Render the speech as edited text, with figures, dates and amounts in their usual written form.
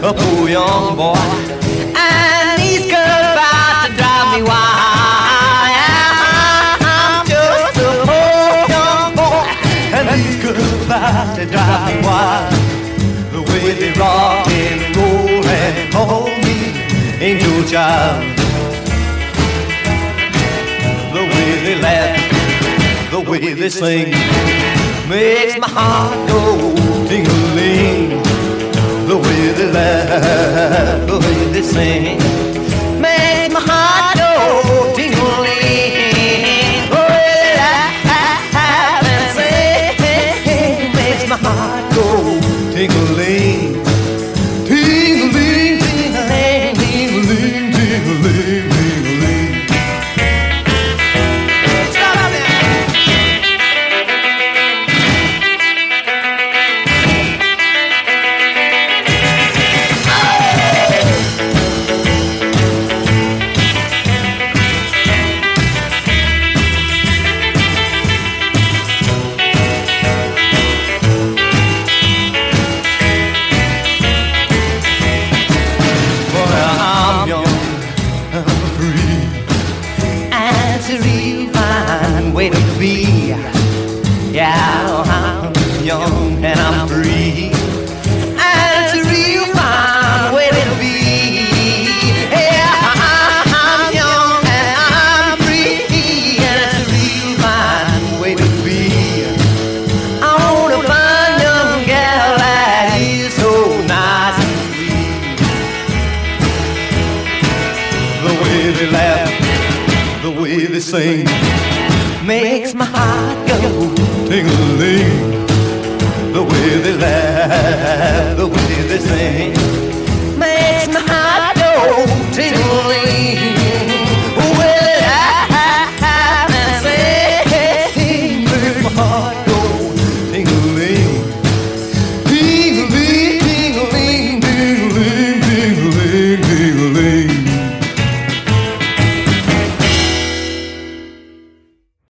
a poor young boy, and these girls about to drive me wild. I'm just a poor young boy, and these girls about to drive me wild. The way they rock and roll and call me angel child. The way they laugh, the way they sing, makes my heart go ting-a-ling. The way they laugh, the way they sing, makes my heart go ting-a-ling. The way they laugh and sing, makes my heart go ting-a-ling. Ting-a-ling, ting-a-ling, ting-a-ling, ting-a-ling, ting-a-ling. Way to be. Yeah, I'm young and I'm free, and it's a real fine way to be. Yeah, I'm young and I'm free, and it's a real fine way to be. I wanna find a young gal that is so nice and sweet. The way they laugh, the way they sing, makes my heart go ting-a-ling. The way they laugh, the way they sing, makes my heart go